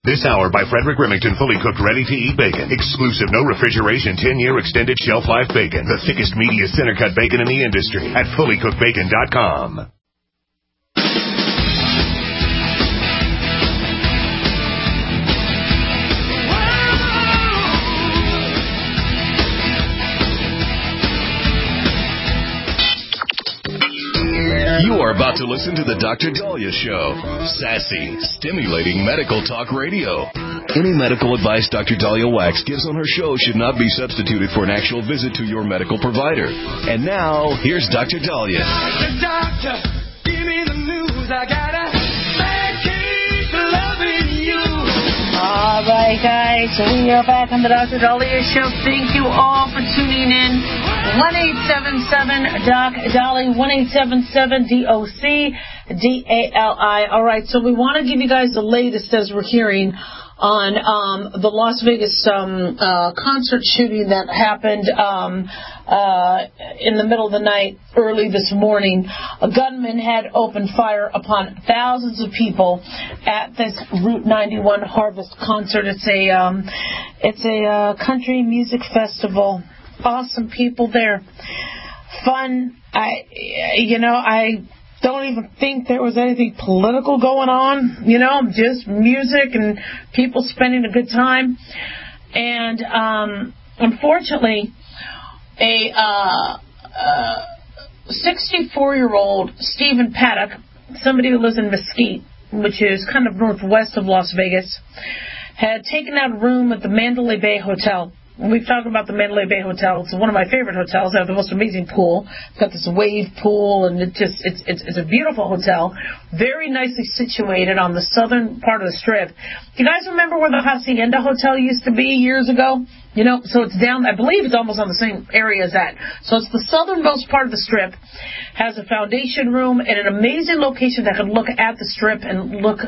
This hour by Frederick Remington, fully cooked, ready-to-eat bacon. Exclusive, no refrigeration, 10-year extended shelf life bacon. The thickest, meatiest, center-cut bacon in the industry at fullycookedbacon.com. You are about to listen to the Dr. Daliah Show. Sassy, stimulating medical talk radio. Any medical advice Dr. Daliah Wax gives on her show should not be substituted for an actual visit to your medical provider. And now, here's Dr. Daliah. Doctor, give me the news. I gotta keep loving you. All right, guys. So we are back on the Dr. Daliah Show. Thank you all for tuning in. 1-877-DOC-DALI, 1-877-DOC-DALI. All right, so we want to give you guys the latest as we're hearing on the Las Vegas concert shooting that happened in the middle of the night, early this morning. A gunman had opened fire upon thousands of people at this Route 91 Harvest concert. It's a country music festival. Awesome people there. Fun. I don't even think there was anything political going on, just music and people spending a good time. And unfortunately, a 64-year-old Stephen Paddock, somebody who lives in Mesquite, which is kind of northwest of Las Vegas, had taken out a room at the Mandalay Bay Hotel. We've talked about the Mandalay Bay Hotel. It's one of my favorite hotels. They have the most amazing pool. It's got this wave pool, and it's a beautiful hotel, very nicely situated on the southern part of the Strip. You guys remember where the Hacienda Hotel used to be years ago? So it's down, I believe it's almost on the same area as that. So it's the southernmost part of the Strip, has a foundation room and an amazing location that could look at the Strip and look,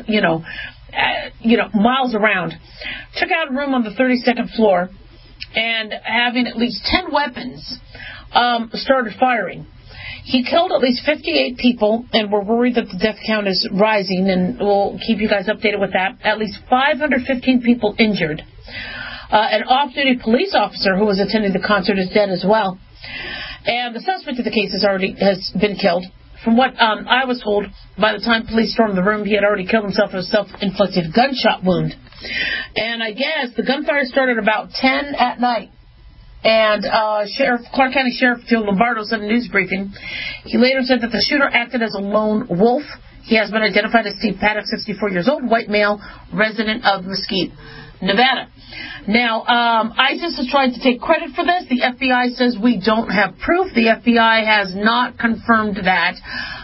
miles around. Took out a room on the 32nd floor, and having at least 10 weapons, started firing. He killed at least 58 people, and we're worried that the death count is rising, and we'll keep you guys updated with that. At least 515 people injured. An off-duty police officer who was attending the concert is dead as well. And the suspect of the case has been killed. From what I was told, by the time police stormed the room, he had already killed himself with a self-inflicted gunshot wound. And I guess the gunfire started about 10 at night. And Clark County Sheriff Joe Lombardo said in a news briefing, he later said that the shooter acted as a lone wolf. He has been identified as Steve Paddock, 64 years old, white male, resident of Mesquite, Nevada. Now, ISIS has tried to take credit for this. The FBI says we don't have proof. The FBI has not confirmed that.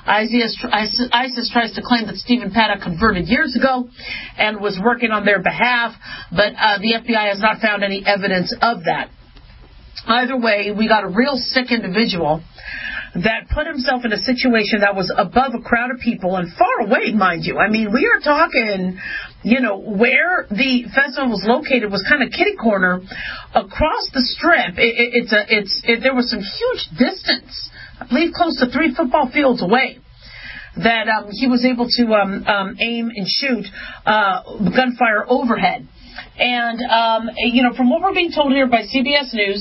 ISIS tries to claim that Stephen Paddock converted years ago and was working on their behalf, but the FBI has not found any evidence of that. Either way, we got a real sick individual that put himself in a situation that was above a crowd of people and far away, mind you. I mean, we are talking, where the festival was located was kind of kitty corner across the Strip. There was some huge distance, I believe close to 3 football fields away, that he was able to aim and shoot gunfire overhead. And, from what we're being told here by CBS News,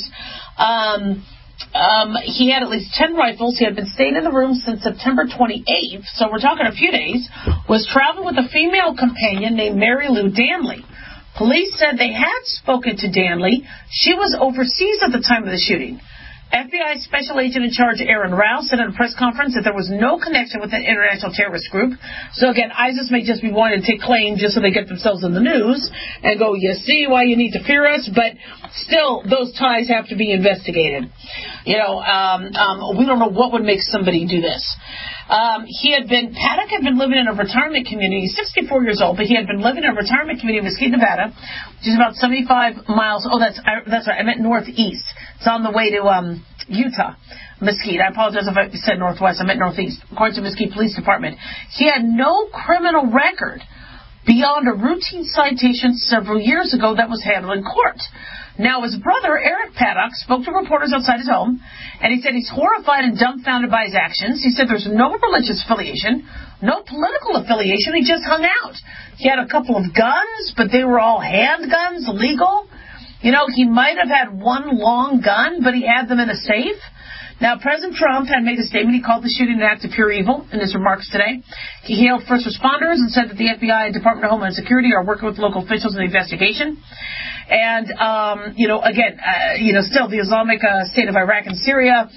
he had at least 10 rifles. He had been staying in the room since September 28th, so we're talking a few days, was traveling with a female companion named Mary Lou Danley. Police said they had spoken to Danley. She was overseas at the time of the shooting. FBI Special Agent in Charge Aaron Rouse said at a press conference that there was no connection with an international terrorist group. So again, ISIS may just be wanting to take claim just so they get themselves in the news and go, you see why you need to fear us, but still those ties have to be investigated. We don't know what would make somebody do this. Paddock had been living in a retirement community. He's 64 years old, but he had been living in a retirement community in Mesquite, Nevada, which is about 75 miles. Oh, that's right. I meant northeast. It's on the way to Utah, Mesquite. I apologize if I said northwest. I meant northeast. According to Mesquite Police Department, he had no criminal record beyond a routine citation several years ago that was handled in court. Now, his brother, Eric Paddock, spoke to reporters outside his home, and he said he's horrified and dumbfounded by his actions. He said there's no religious affiliation, no political affiliation. He just hung out. He had a couple of guns, but they were all handguns, legal. You know, he might have had one long gun, but he had them in a safe. Now, President Trump had made a statement. He called the shooting an act of pure evil in his remarks today. He hailed first responders and said that the FBI and Department of Homeland Security are working with local officials in the investigation. And, still the Islamic State of Iraq and Syria,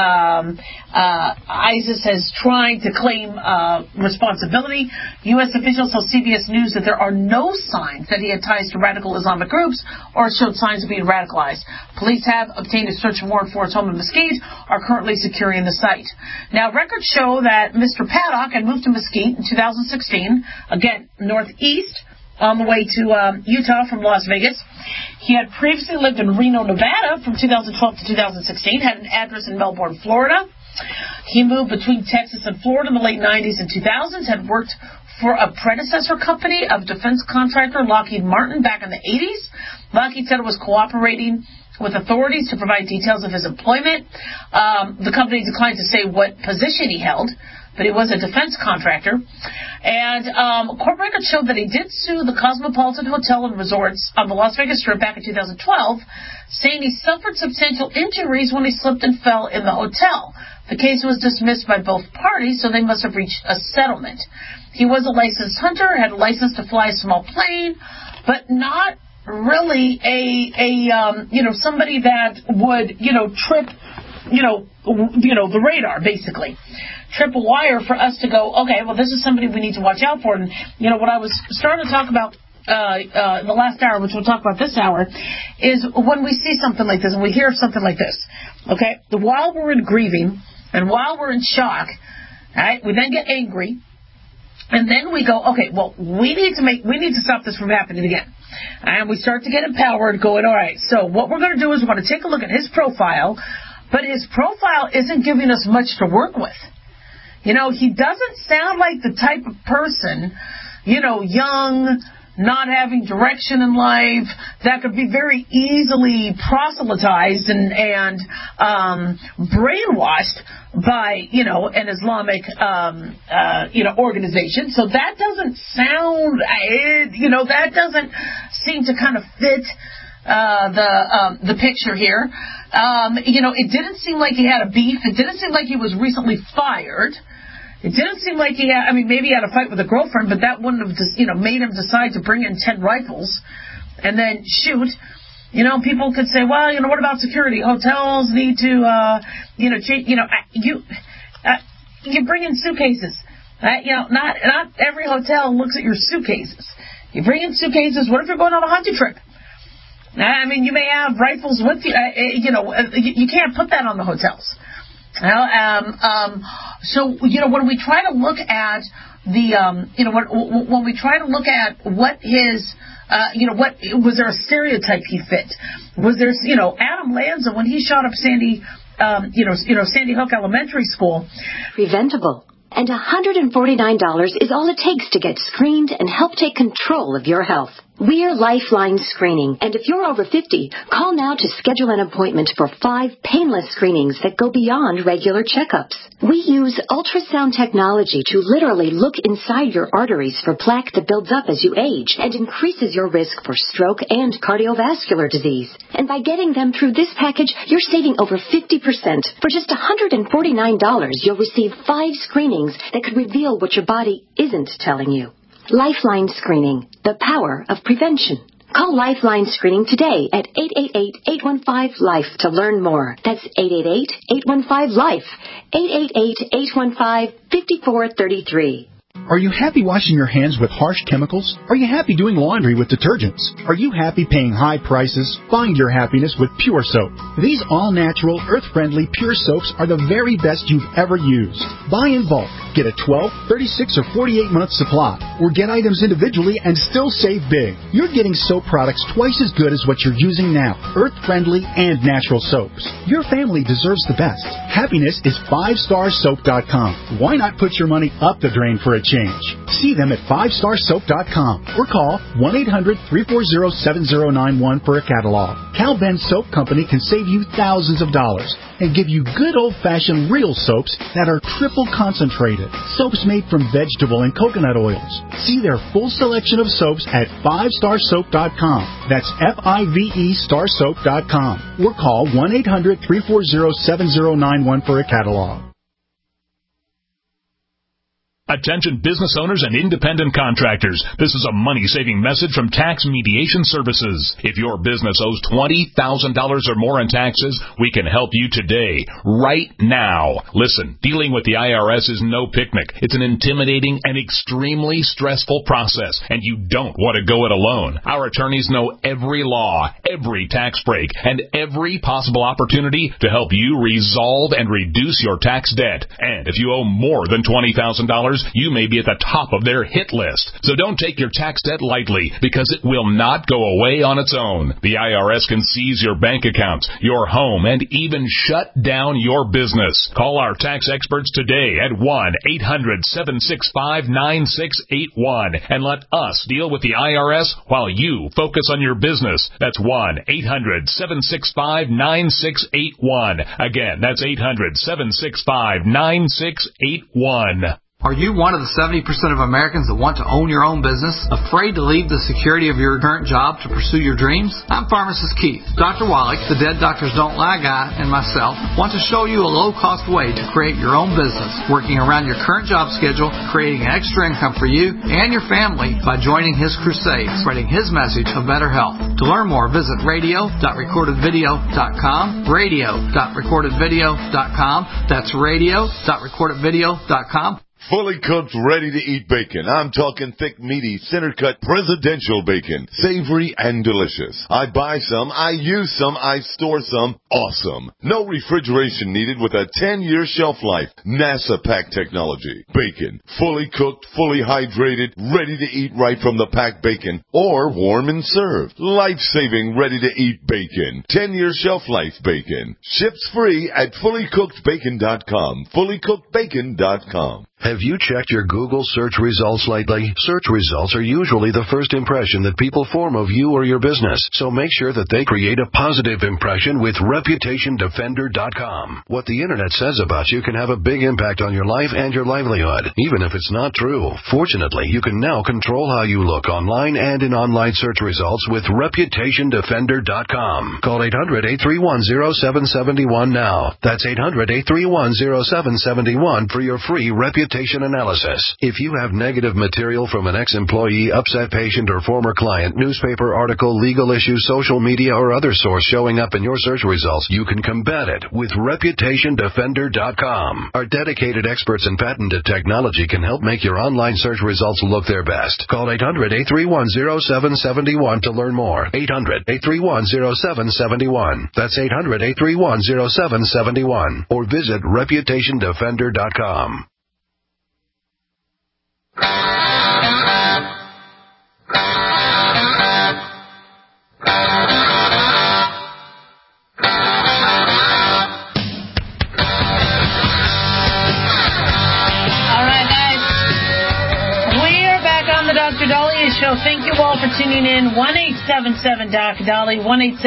ISIS is trying to claim responsibility. U.S. officials tell CBS News that there are no signs that he had ties to radical Islamic groups or showed signs of being radicalized. Police have obtained a search warrant for his home in Mesquite, are currently securing the site. Now, records show that Mr. Paddock had moved to Mesquite in 2016, again, northeast, on the way to Utah from Las Vegas. He had previously lived in Reno, Nevada from 2012 to 2016, had an address in Melbourne, Florida. He moved between Texas and Florida in the late 90s and 2000s, had worked for a predecessor company of defense contractor Lockheed Martin back in the 80s. Lockheed said it was cooperating with authorities to provide details of his employment. The company declined to say what position he held, but he was a defense contractor. And court records showed that he did sue the Cosmopolitan Hotel and Resorts on the Las Vegas Strip back in 2012, saying he suffered substantial injuries when he slipped and fell in the hotel. The case was dismissed by both parties, so they must have reached a settlement. He was a licensed hunter, had a license to fly a small plane, but not really somebody that would, trip, the radar, basically. Trip a wire for us to go, okay, well, this is somebody we need to watch out for. And, what I was starting to talk about the last hour, which we'll talk about this hour, is when we see something like this and we hear something like this, okay, while we're in grieving and while we're in shock, all right, we then get angry, and then we go, okay, well, we need to stop this from happening again. And we start to get empowered, going, all right, so what we're going to do is we're going to take a look at his profile, but his profile isn't giving us much to work with. He doesn't sound like the type of person, young, not having direction in life, that could be very easily proselytized and brainwashed by, an Islamic, organization. So that doesn't sound, that doesn't seem to kind of fit the picture here. It didn't seem like he had a beef. It didn't seem like he was recently fired. It didn't seem like he had, maybe he had a fight with a girlfriend, but that wouldn't have, made him decide to bring in 10 rifles and then shoot. People could say, well, what about security? Hotels need to, you bring in suitcases. Not every hotel looks at your suitcases. You bring in suitcases. What if you're going on a hunting trip? You may have rifles with you. You can't put that on the hotels. So when we try to look at when we try to look at what his, what was there a stereotype he fit? Was there, Adam Lanza when he shot up Sandy Hook Elementary School? Preventable. And $149 is all it takes to get screened and help take control of your health. We're Lifeline Screening, and if you're over 50, call now to schedule an appointment for 5 painless screenings that go beyond regular checkups. We use ultrasound technology to literally look inside your arteries for plaque that builds up as you age and increases your risk for stroke and cardiovascular disease. And by getting them through this package, you're saving over 50%. For just $149, you'll receive 5 screenings that could reveal what your body isn't telling you. Lifeline Screening, the power of prevention. Call Lifeline Screening today at 888-815-LIFE to learn more. That's 888-815-LIFE, 888-815-5433. Are you happy washing your hands with harsh chemicals? Are you happy doing laundry with detergents? Are you happy paying high prices? Find your happiness with Pure Soap. These all-natural, earth-friendly Pure Soaps are the very best you've ever used. Buy in bulk. Get a 12, 36, or 48-month supply. Or get items individually and still save big. You're getting soap products twice as good as what you're using now. Earth-friendly and natural soaps. Your family deserves the best. Happiness is 5starsoap.com. Why not put your money up the drain for a change. See them at 5starsoap.com or call 1-800-340-7091 for a catalog. Cal Ben Soap Company can save you thousands of dollars and give you good old-fashioned real soaps that are triple concentrated. Soaps made from vegetable and coconut oils. See their full selection of soaps at 5starsoap.com. That's F-I-V-E starsoap.com. Or call 1-800-340-7091 for a catalog. Attention business owners and independent contractors. This is a money-saving message from Tax Mediation Services. If your business owes $20,000 or more in taxes, we can help you today, right now. Listen, dealing with the IRS is no picnic. It's an intimidating and extremely stressful process, and you don't want to go it alone. Our attorneys know every law, every tax break, and every possible opportunity to help you resolve and reduce your tax debt. And if you owe more than $20,000, you may be at the top of their hit list. So don't take your tax debt lightly, because it will not go away on its own. The IRS can seize your bank accounts, your home, and even shut down your business. Call our tax experts today at 1-800-765-9681 and let us deal with the IRS while you focus on your business. That's 1-800-765-9681. Again, that's 800-765-9681. Are you one of the 70% of Americans that want to own your own business, afraid to leave the security of your current job to pursue your dreams? I'm Pharmacist Keith. Dr. Wallach, the Dead Doctors Don't Lie guy, and myself want to show you a low-cost way to create your own business, working around your current job schedule, creating an extra income for you and your family by joining his crusade, spreading his message of better health. To learn more, visit radio.recordedvideo.com, radio.recordedvideo.com. That's radio.recordedvideo.com. Fully cooked, ready-to-eat bacon. I'm talking thick, meaty, center-cut, presidential bacon. Savory and delicious. I buy some, I use some, I store some. Awesome. No refrigeration needed with a 10-year shelf life. NASA pack technology. Bacon. Fully cooked, fully hydrated, ready to eat right from the packed bacon. Or warm and served. Life-saving, ready-to-eat bacon. 10-year shelf life bacon. Ships free at fullycookedbacon.com. Fullycookedbacon.com. Have you checked your Google search results lately? Search results are usually the first impression that people form of you or your business, so make sure that they create a positive impression with ReputationDefender.com. What the Internet says about you can have a big impact on your life and your livelihood, even if it's not true. Fortunately, you can now control how you look online and in online search results with ReputationDefender.com. Call 800-831-0771 now. That's 800-831-0771 for your free reputation analysis. If you have negative material from an ex-employee, upset patient, or former client, newspaper article, legal issue, social media, or other source showing up in your search results, you can combat it with ReputationDefender.com. Our dedicated experts in patented technology can help make your online search results look their best. Call 800-831-0771 to learn more. 800-831-0771. That's 800-831-0771. Or visit ReputationDefender.com. Dr. Daliah Show. Thank you all for tuning in. 1-877-DOC-DALI,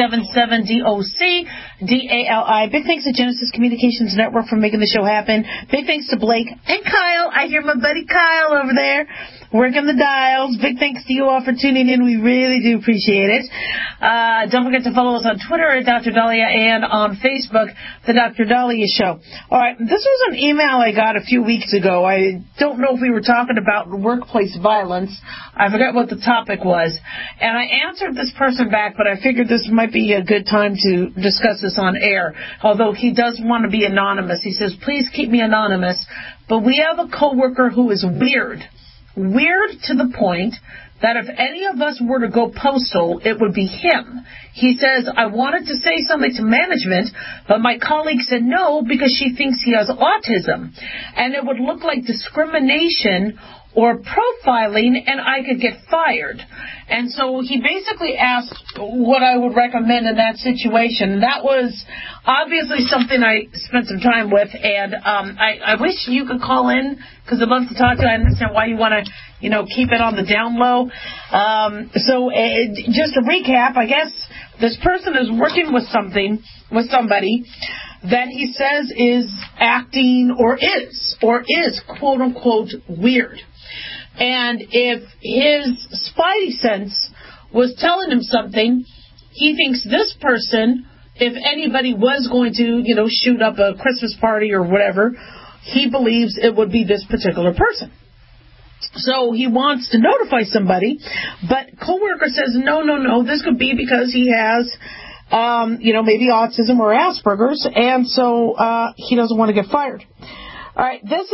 1-877-DOC-DALI. Big thanks to Genesis Communications Network for making the show happen. Big thanks to Blake and Kyle. I hear my buddy Kyle over there working the dials. Big thanks to you all for tuning in. We really do appreciate it. Don't forget to follow us on Twitter at Dr. Daliah and on Facebook, The Dr. Daliah Show. All right, this was an email I got a few weeks ago. I don't know if we were talking about workplace violence. I forgot what the topic was. And I answered this person back, but I figured this might be a good time to discuss this on air. Although he does want to be anonymous. He says, please keep me anonymous. But we have a coworker who is weird. Weird to the point that if any of us were to go postal, it would be him. He says, I wanted to say something to management, but my colleague said no because she thinks he has autism. And it would look like discrimination or profiling, and I could get fired. And so he basically asked what I would recommend in that situation. That was obviously something I spent some time with, and I wish you could call in, because I'd love to talk to you. I understand why you want to, keep it on the down low. Just to recap, I guess this person is working with somebody that he says is acting or is quote unquote weird. And if his spidey sense was telling him something, he thinks this person, if anybody was going to, shoot up a Christmas party or whatever, he believes it would be this particular person. So he wants to notify somebody, but coworker says, no, this could be because he has, maybe autism or Asperger's, and so he doesn't want to get fired. All right, this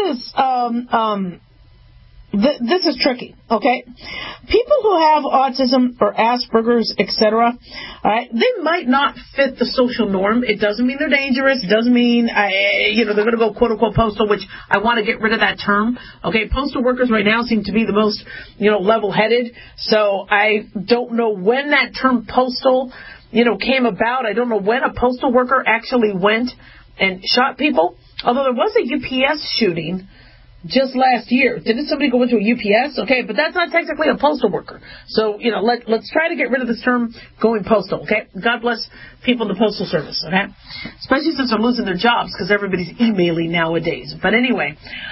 is tricky, okay? People who have autism or Asperger's, etc., they might not fit the social norm. It doesn't mean they're dangerous. It doesn't mean, they're going to go quote-unquote postal, which I want to get rid of that term. Okay, postal workers right now seem to be the most, level-headed. So I don't know when that term postal, came about. I don't know when a postal worker actually went and shot people. Although there was a UPS shooting just last year. Didn't somebody go into a UPS? Okay, but that's not technically a postal worker. So, let's try to get rid of this term going postal, okay? God bless people in the postal service, okay? Especially since they're losing their jobs because everybody's emailing nowadays. But anyway,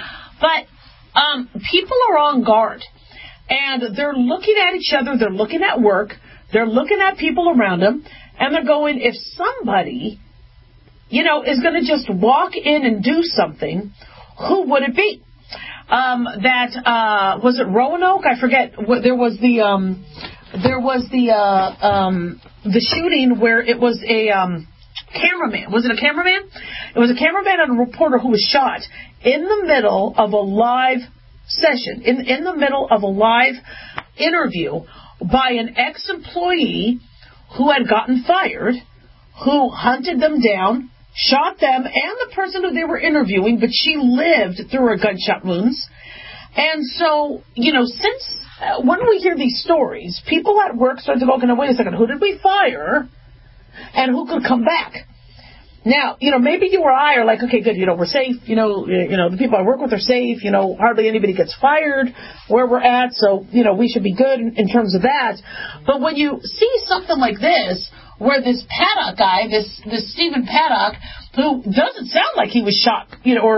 people are on guard. And they're looking at each other, they're looking at work, they're looking at people around them, and they're going, if somebody, is going to just walk in and do something, who would it be? Was it Roanoke? I forget. There was the shooting where it was a cameraman. Was it a cameraman? It was a cameraman and a reporter who was shot in the middle of a live session, in the middle of a live interview by an ex-employee who had gotten fired, who hunted them down, shot them and the person who they were interviewing, but she lived through her gunshot wounds. And so, since when we hear these stories, people at work start to go, okay, now wait a second, who did we fire and who could come back? Now, maybe you or I are like, okay, good, we're safe, the people I work with are safe, hardly anybody gets fired where we're at, so, we should be good in terms of that. But when you see something like this, where this Paddock guy, this Stephen Paddock, who doesn't sound like he was shot,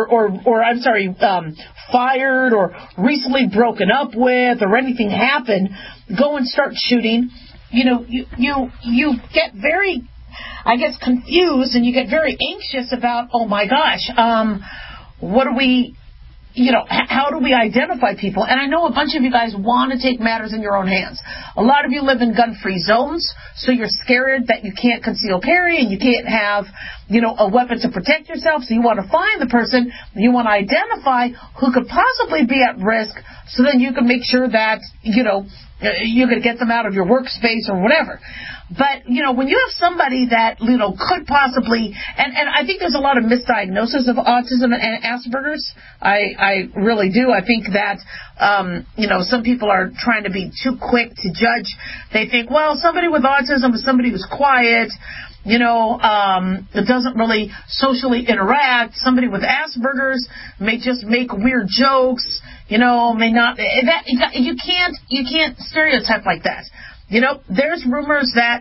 fired or recently broken up with or anything happened, go and start shooting, you get very, I guess, confused, and you get very anxious about, oh my gosh, what do we, how do we identify people? And I know a bunch of you guys want to take matters in your own hands. A lot of you live in gun-free zones, so you're scared that you can't conceal carry and you can't have, a weapon to protect yourself. So you want to find the person, you want to identify who could possibly be at risk, so then you can make sure that, you could get them out of your workspace or whatever. But, when you have somebody that, could possibly, and I think there's a lot of misdiagnosis of autism and Asperger's. I really do. I think that, some people are trying to be too quick to judge. They think, well, somebody with autism is somebody who's quiet, doesn't really socially interact. Somebody with Asperger's may just make weird jokes, may not, you can't stereotype like that. There's rumors that,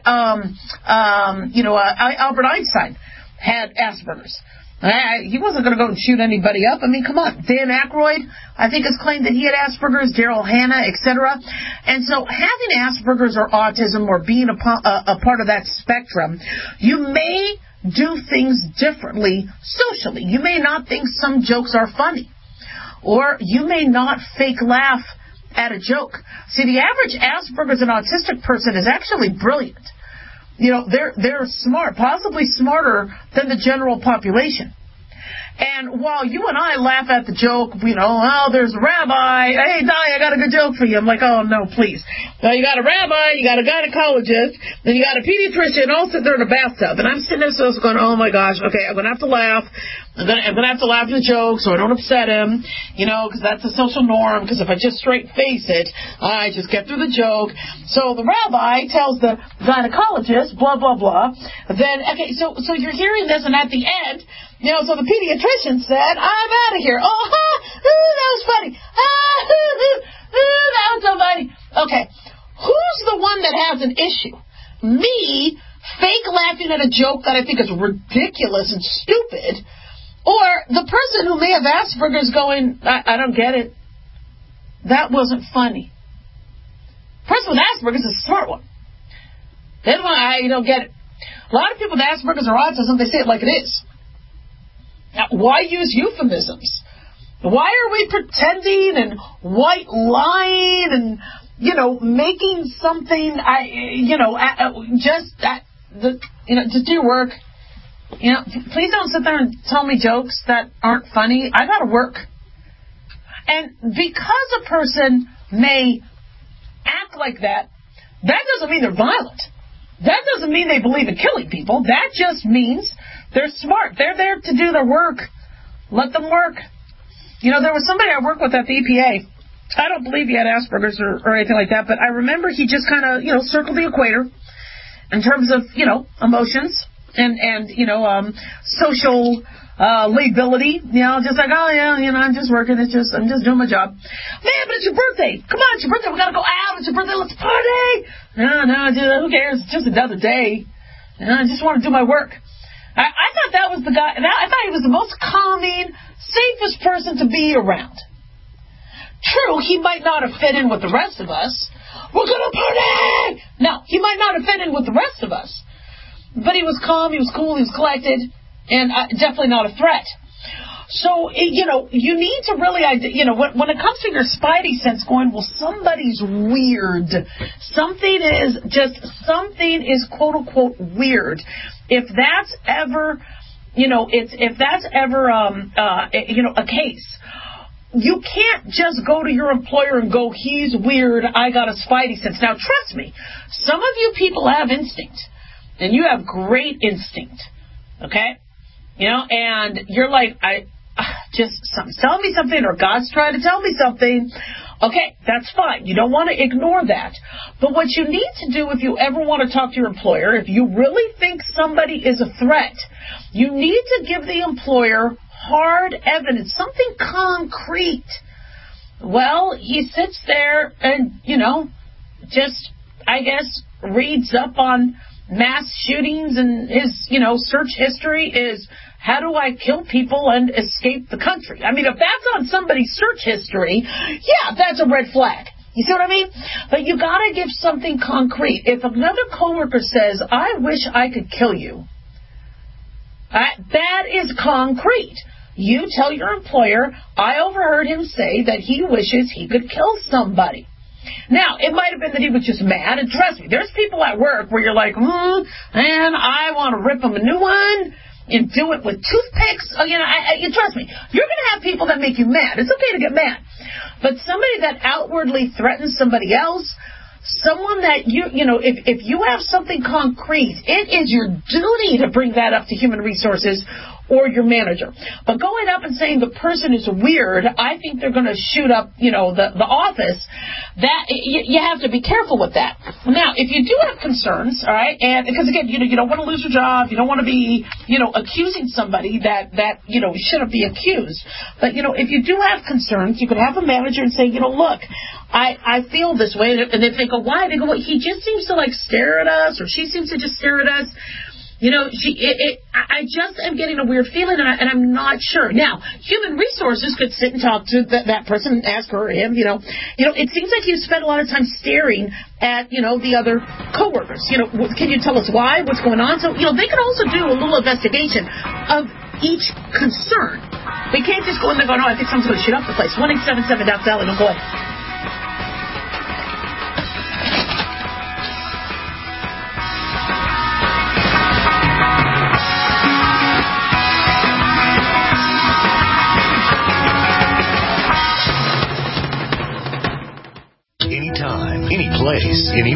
Albert Einstein had Asperger's. He wasn't going to go and shoot anybody up. I mean, come on. Dan Aykroyd, I think, has claimed that he had Asperger's, Daryl Hannah, etc. And so having Asperger's or autism or being a part of that spectrum, you may do things differently socially. You may not think some jokes are funny. Or you may not fake laugh at a joke. See, the average Asperger's and autistic person is actually brilliant. They're smart, possibly smarter than the general population. And while you and I laugh at the joke, oh, there's a rabbi. Hey, Dolly, I got a good joke for you. I'm like, oh, no, please. Now, you got a rabbi, you got a gynecologist, then you got a pediatrician all sitting there in a bathtub. And I'm sitting there so going, oh, my gosh, okay, I'm going to have to laugh. I'm going to have to laugh at the joke so I don't upset him, because that's a social norm, because if I just straight face it, I just get through the joke. So the rabbi tells the gynecologist, blah, blah, blah. Then, okay, so you're hearing this, and at the end, so the pediatrician said, I'm out of here. Oh, that was funny. That was so funny. Okay, who's the one that has an issue? Me, fake laughing at a joke that I think is ridiculous and stupid, or the person who may have Asperger's going, I don't get it. That wasn't funny. The person with Asperger's is a smart one. I don't get it. A lot of people with Asperger's or autism, they say it like it is. Now, why use euphemisms? Why are we pretending and white lying and, making something, just do your work. Please don't sit there and tell me jokes that aren't funny. I gotta work. And because a person may act like that, that doesn't mean they're violent. That doesn't mean they believe in killing people. That just means they're smart. They're there to do their work. Let them work. There was somebody I worked with at the EPA. I don't believe he had Asperger's or anything like that, but I remember he just kind of, circled the equator in terms of, emotions and social lability. Just like, oh, yeah, I'm just working. I'm just doing my job. Man, but it's your birthday. Come on, it's your birthday. We got to go out. It's your birthday. Let's party. No, who cares? It's just another day. I just want to do my work. I thought that was the guy. I thought he was the most calming, safest person to be around. True, he might not have fit in with the rest of us. We're going to party! No, he might not have fit in with the rest of us. But he was calm, he was cool, he was collected, and definitely not a threat. So, you need to really, when it comes to your spidey sense going, well, somebody's weird. Something is quote unquote weird. If that's ever, a case, you can't just go to your employer and go, he's weird, I got a spidey sense. Now, trust me, some of you people have instinct, and you have great instinct, okay? And you're like, something's telling me something, or God's trying to tell me something. Okay, that's fine. You don't want to ignore that. But what you need to do if you ever want to talk to your employer, if you really think somebody is a threat, you need to give the employer hard evidence, something concrete. Well, he sits there and, just, I guess, reads up on mass shootings, and his, search history is, how do I kill people and escape the country? I mean, if that's on somebody's search history, yeah, that's a red flag. You see what I mean? But you got to give something concrete. If another coworker says, I wish I could kill you, that is concrete. You tell your employer, I overheard him say that he wishes he could kill somebody. Now, it might have been that he was just mad, and trust me, there's people at work where you're like, man, I want to rip him a new one and do it with toothpicks. You trust me, you're going to have people that make you mad. It's okay to get mad. But somebody that outwardly threatens somebody else, someone that if you have something concrete, it is your duty to bring that up to human resources or your manager. But going up and saying the person is weird, I think they're going to shoot up, the office. That you have to be careful with that. Now, if you do have concerns, all right, and because again, you don't want to lose your job, you don't want to be, accusing somebody that shouldn't be accused. But if you do have concerns, you could have a manager and say, look, I feel this way, and if they go, why? They go, well, he just seems to stare at us, or she seems to just stare at us. I just am getting a weird feeling, and I'm not sure. Now, human resources could sit and talk to that person and ask her or him, it seems like you spend a lot of time staring at, the other coworkers. Can you tell us why? What's going on? So, they can also do a little investigation of each concern. They can't just go in there and go, no, I think someone's going to shoot up the place. 1-877-DOC-SALLY. Don't go ahead.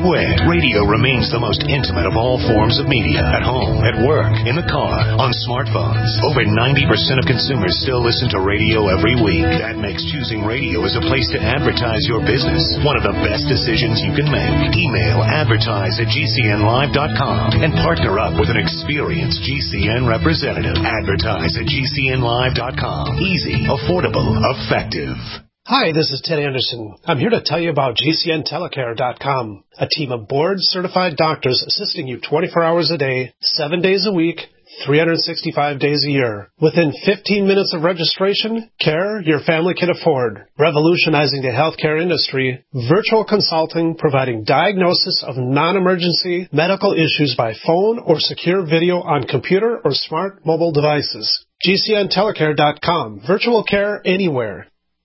everywhere. Radio remains the most intimate of all forms of media. At home, at work, in the car, on smartphones. Over 90% of consumers still listen to radio every week. That makes choosing radio as a place to advertise your business one of the best decisions you can make. Email advertise@gcnlive.com and partner up with an experienced GCN representative. Advertise@gcnlive.com. Easy, affordable, effective. Hi, this is Ted Anderson. I'm here to tell you about GCNtelecare.com, a team of board-certified doctors assisting you 24 hours a day, 7 days a week, 365 days a year. Within 15 minutes of registration, care your family can afford. Revolutionizing the healthcare industry, virtual consulting providing diagnosis of non-emergency medical issues by phone or secure video on computer or smart mobile devices. GCNtelecare.com, virtual care anywhere.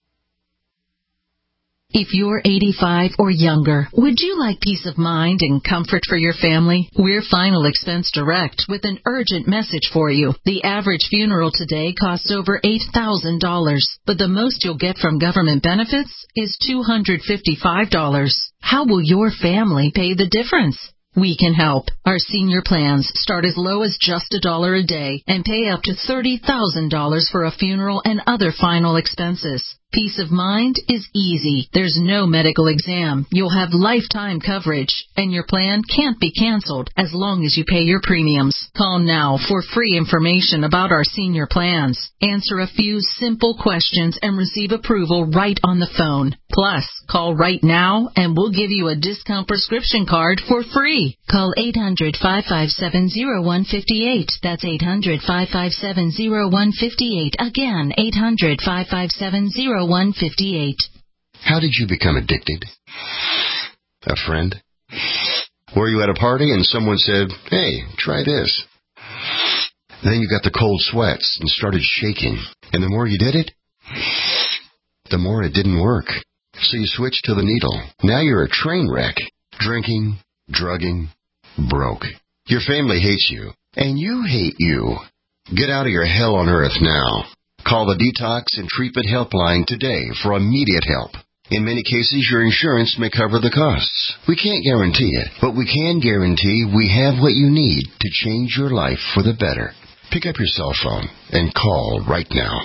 If you're 85 or younger, would you like peace of mind and comfort for your family? We're Final Expense Direct with an urgent message for you. The average funeral today costs over $8,000, but the most you'll get from government benefits is $255. How will your family pay the difference? We can help. Our senior plans start as low as just $1 a day and pay up to $30,000 for a funeral and other final expenses. Peace of mind is easy. There's no medical exam. You'll have lifetime coverage, and your plan can't be canceled as long as you pay your premiums. Call now for free information about our senior plans. Answer a few simple questions and receive approval right on the phone. Plus, call right now and we'll give you a discount prescription card for free. Call 800-557-0158. That's 800-557-0158. Again, 800-557-0158. How did you become addicted? A friend? Were you at a party and someone said, "Hey, try this"? Then you got the cold sweats and started shaking. And the more you did it, the more it didn't work. So you switched to the needle. Now you're a train wreck. Drinking, drugging, broke. Your family hates you, and you hate you. Get out of your hell on earth now. Call the Detox and Treatment Helpline today for immediate help. In many cases, your insurance may cover the costs. We can't guarantee it, but we can guarantee we have what you need to change your life for the better. Pick up your cell phone and call right now.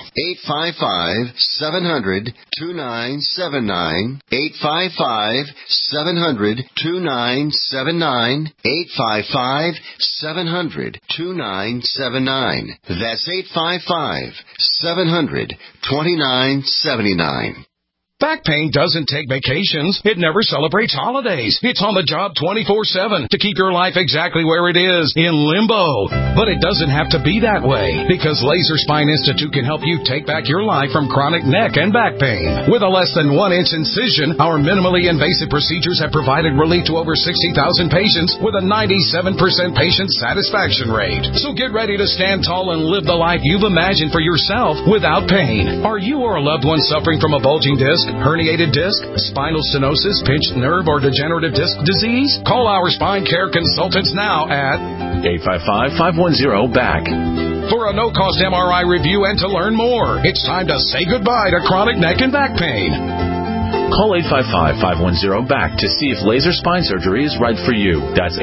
855-700-2979. 855-700-2979. 855-700-2979. That's 855-700-2979. Back pain doesn't take vacations. It never celebrates holidays. It's on the job 24/7 to keep your life exactly where it is, in limbo. But it doesn't have to be that way, because Laser Spine Institute can help you take back your life from chronic neck and back pain. With a less than 1-inch incision, our minimally invasive procedures have provided relief to over 60,000 patients with a 97% patient satisfaction rate. So get ready to stand tall and live the life you've imagined for yourself without pain. Are you or a loved one suffering from a bulging disc, herniated disc, spinal stenosis, pinched nerve, or degenerative disc disease? Call our spine care consultants now at 855-510-BACK. For a no-cost MRI review and to learn more. It's time to say goodbye to chronic neck and back pain. Call 855-510-BACK to see if laser spine surgery is right for you. That's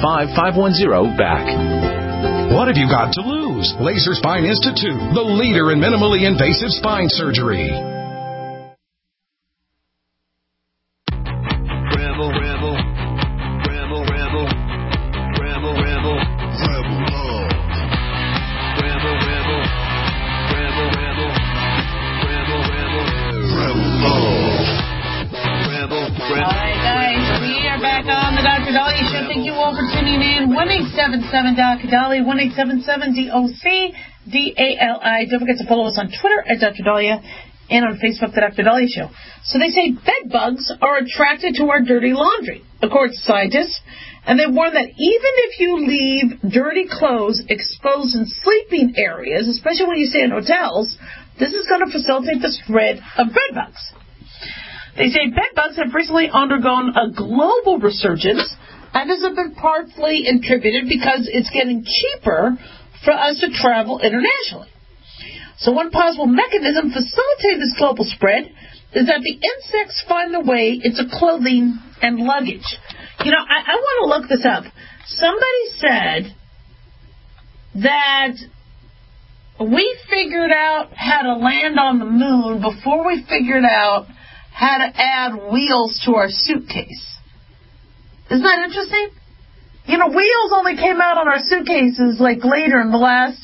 855-510-BACK. What have you got to lose? Laser Spine Institute, the leader in minimally invasive spine surgery. Thank you all for tuning in. 1-877-DOC-DALI, 1-877-DOC-DALI. Don't forget to follow us on Twitter at Dr. Dahlia and on Facebook, The Dr. Dahlia Show. So they say bed bugs are attracted to our dirty laundry, according to scientists. And they warn that even if you leave dirty clothes exposed in sleeping areas, especially when you stay in hotels, this is going to facilitate the spread of bed bugs. They say bed bugs have recently undergone a global resurgence, and this has been partly attributed because it's getting cheaper for us to travel internationally. So one possible mechanism facilitating this global spread is that the insects find their way into clothing and luggage. I want to look this up. Somebody said that we figured out how to land on the moon before we figured out how to add wheels to our suitcase. Isn't that interesting? Wheels only came out on our suitcases later in the last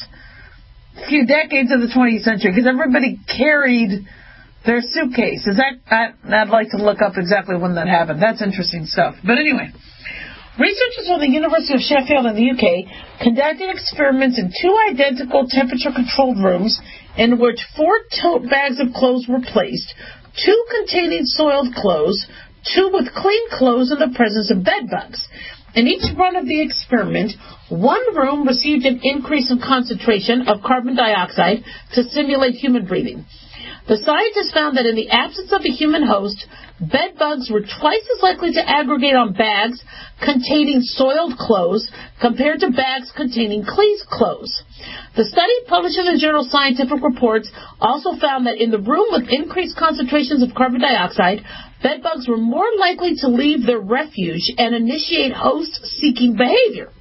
few decades of the 20th century because everybody carried their suitcase. I'd like to look up exactly when that happened. That's interesting stuff. But anyway, researchers from the University of Sheffield in the UK conducted experiments in 2 identical temperature-controlled rooms in which 4 tote bags of clothes were placed, 2 containing soiled clothes, 2 with clean clothes in the presence of bed bugs. In each run of the experiment, one room received an increase in concentration of carbon dioxide to simulate human breathing. The scientists found that in the absence of a human host, bed bugs were twice as likely to aggregate on bags containing soiled clothes compared to bags containing clean clothes. The study, published in the journal Scientific Reports, also found that in the room with increased concentrations of carbon dioxide, bed bugs were more likely to leave their refuge and initiate host-seeking behavior.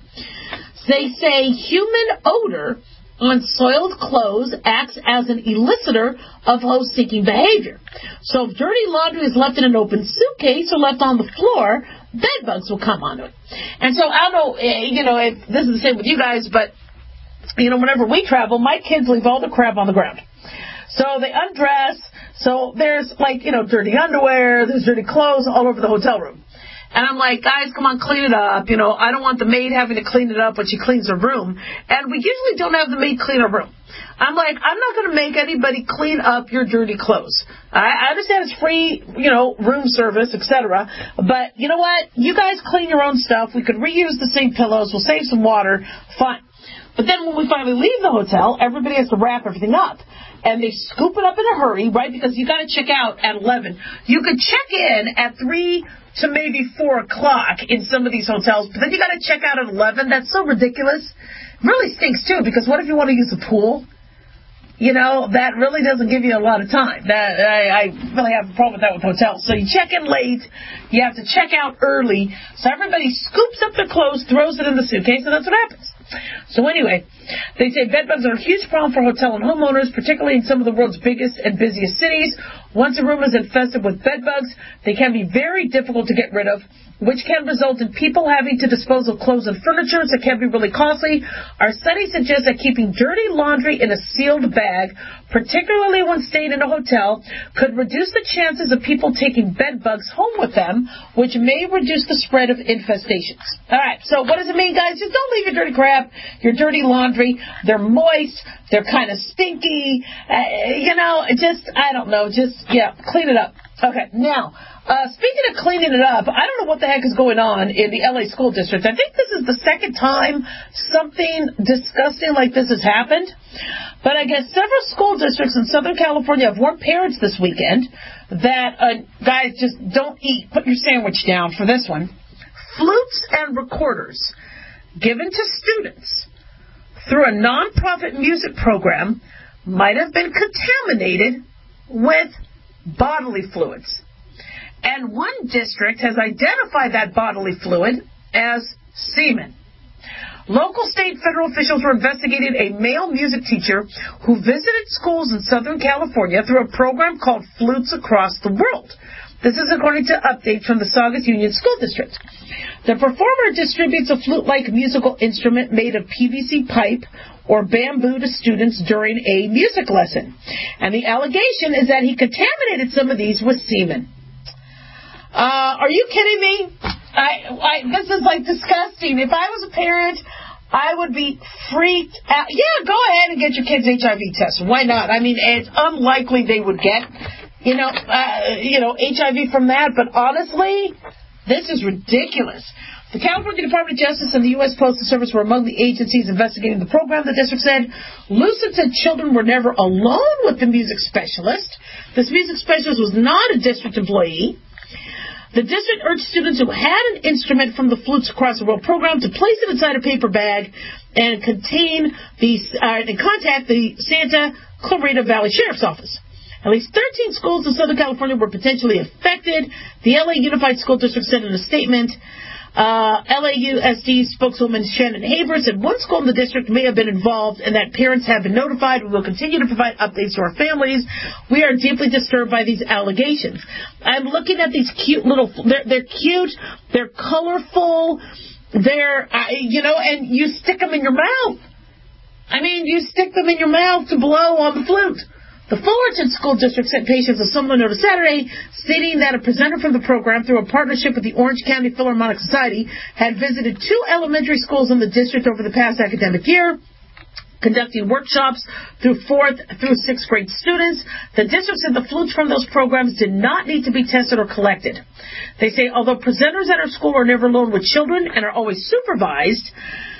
They say human odor on soiled clothes acts as an elicitor of host-seeking behavior. So if dirty laundry is left in an open suitcase or left on the floor, bed bugs will come onto it. And so I don't know, if this is the same with you guys, but, whenever we travel, my kids leave all the crap on the ground. So they undress. So there's dirty underwear, there's dirty clothes all over the hotel room. And I'm like, guys, come on, clean it up. I don't want the maid having to clean it up when she cleans her room. And we usually don't have the maid clean her room. I'm like, I'm not going to make anybody clean up your dirty clothes. I understand it's free, room service, etc. But you know what? You guys clean your own stuff. We could reuse the same pillows. We'll save some water. Fine. But then when we finally leave the hotel, everybody has to wrap everything up. And they scoop it up in a hurry, right? Because you got to check out at 11. You could check in at 3 to maybe 4 o'clock in some of these hotels, but then you got to check out at 11. That's so ridiculous. It really stinks, too, because what if you want to use the pool? That really doesn't give you a lot of time. I really have a problem with that with hotels. So you check in late, you have to check out early, so everybody scoops up their clothes, throws it in the suitcase, and that's what happens. So anyway, they say bedbugs are a huge problem for hotel and homeowners, particularly in some of the world's biggest and busiest cities. Once a room is infested with bedbugs, they can be very difficult to get rid of, which can result in people having to dispose of clothes and furniture that can be really costly. Our study suggests that keeping dirty laundry in a sealed bag, particularly when staying in a hotel, could reduce the chances of people taking bed bugs home with them, which may reduce the spread of infestations. All right, so what does it mean, guys? Just don't leave your dirty crap, your dirty laundry. They're moist. They're kind of stinky. Clean it up. Okay, now, speaking of cleaning it up, I don't know what the heck is going on in the LA school district. I think this is the second time something disgusting like this has happened. But I guess several school districts in Southern California have warned parents this weekend that, guys, just don't eat. Put your sandwich down for this one. Flutes and recorders given to students through a nonprofit music program might have been contaminated with bodily fluids. And one district has identified that bodily fluid as semen. Local, state, federal officials were investigating a male music teacher who visited schools in Southern California through a program called Flutes Across the World. This is according to updates from the Saugus Union School District. The performer distributes a flute-like musical instrument made of PVC pipe or bamboo to students during a music lesson. And the allegation is that he contaminated some of these with semen. Are you kidding me? This is disgusting. If I was a parent, I would be freaked out. Yeah, go ahead and get your kids HIV tested. Why not? I mean, it's unlikely they would get, HIV from that. But honestly, this is ridiculous. The California Department of Justice and the U.S. Postal Service were among the agencies investigating the program, the district said. Lucid said children were never alone with the music specialist. This music specialist was not a district employee. The district urged students who had an instrument from the Flutes Across the World program to place it inside a paper bag and contact the Santa Clarita Valley Sheriff's Office. At least 13 schools in Southern California were potentially affected. The LA Unified School District said in a statement, LAUSD spokeswoman Shannon Haber said one school in the district may have been involved and that parents have been notified. We will continue to provide updates to our families. We are deeply disturbed by these allegations. I'm looking at these cute little, they're cute, they're colorful, they're, and you stick them in your mouth. I mean, you stick them in your mouth to blow on the flute. The Fullerton School District sent patients a similar notice Saturday, stating that a presenter from the program, through a partnership with the Orange County Philharmonic Society, had visited 2 elementary schools in the district over the past academic year, conducting workshops through 4th through 6th grade students. The district said the flutes from those programs did not need to be tested or collected. They say although presenters at our school are never alone with children and are always supervised,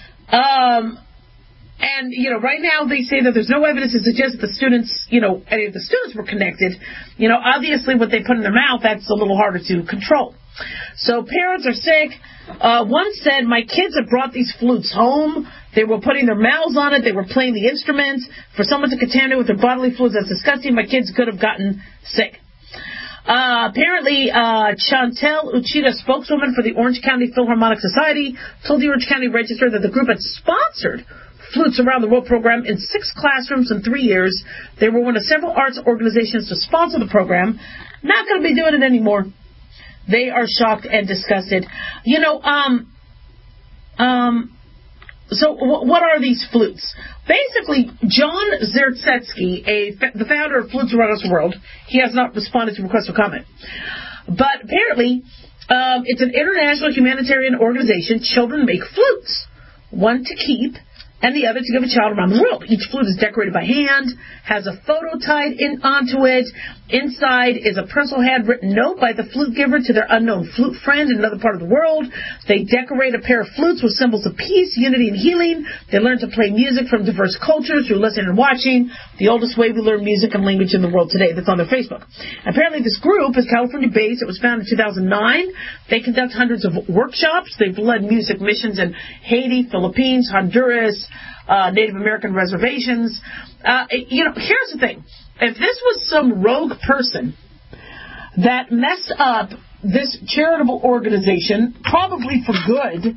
and, right now they say that there's no evidence to suggest that the students, any of the students were connected. Obviously what they put in their mouth, that's a little harder to control. So parents are sick. One said, my kids have brought these flutes home. They were putting their mouths on it. They were playing the instruments. For someone to contaminate with their bodily fluids, that's disgusting. My kids could have gotten sick. Apparently, Chantel Uchida, spokeswoman for the Orange County Philharmonic Society, told the Orange County Register that the group had sponsored Flutes Around the World program in 6 classrooms in 3 years. They were one of several arts organizations to sponsor the program. Not going to be doing it anymore. They are shocked and disgusted. So what are these flutes? Basically, John Zertsetsky, the founder of Flutes Around the World, he has not responded to requests for comment. But apparently, it's an international humanitarian organization. Children make flutes. One to keep, and the other to give a child around the world. Each flute is decorated by hand, has a photo tied onto it. Inside is a personal handwritten note by the flute giver to their unknown flute friend in another part of the world. They decorate a pair of flutes with symbols of peace, unity, and healing. They learn to play music from diverse cultures through listening and watching. The oldest way we learn music and language in the world today. That's on their Facebook. Apparently this group is California-based. It was founded in 2009. They conduct hundreds of workshops. They've led music missions in Haiti, Philippines, Honduras, Native American reservations. Here's the thing. If this was some rogue person that messed up this charitable organization, probably for good,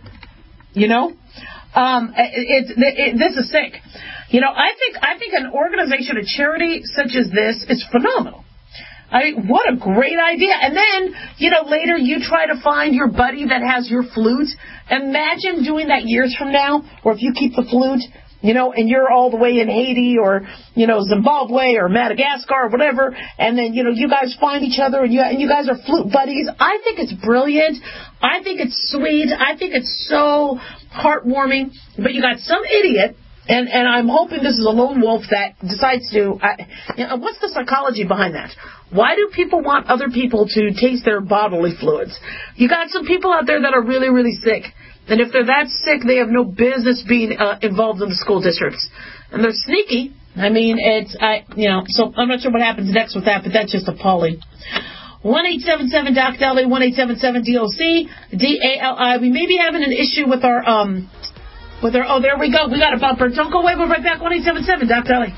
this is sick. I think an organization, a charity such as this is phenomenal. What a great idea. And then, later you try to find your buddy that has your flute. Imagine doing that years from now, or if you keep the flute, and you're all the way in Haiti or, Zimbabwe or Madagascar or whatever, and then, you guys find each other and you guys are flute buddies. I think it's brilliant. I think it's sweet. I think it's so heartwarming. But you got some idiot, and I'm hoping this is a lone wolf that decides to, what's the psychology behind that? Why do people want other people to taste their bodily fluids? You got some people out there that are really, really sick. And if they're that sick, they have no business being involved in the school districts. And they're sneaky. So I'm not sure what happens next with that, but that's just appalling. 1-877-DOC-DALI, 1-877-DOC-DALI. We may be having an issue with our, there we go. We got a bumper. Don't go away. We're right back. 1-877-DOC-DALI.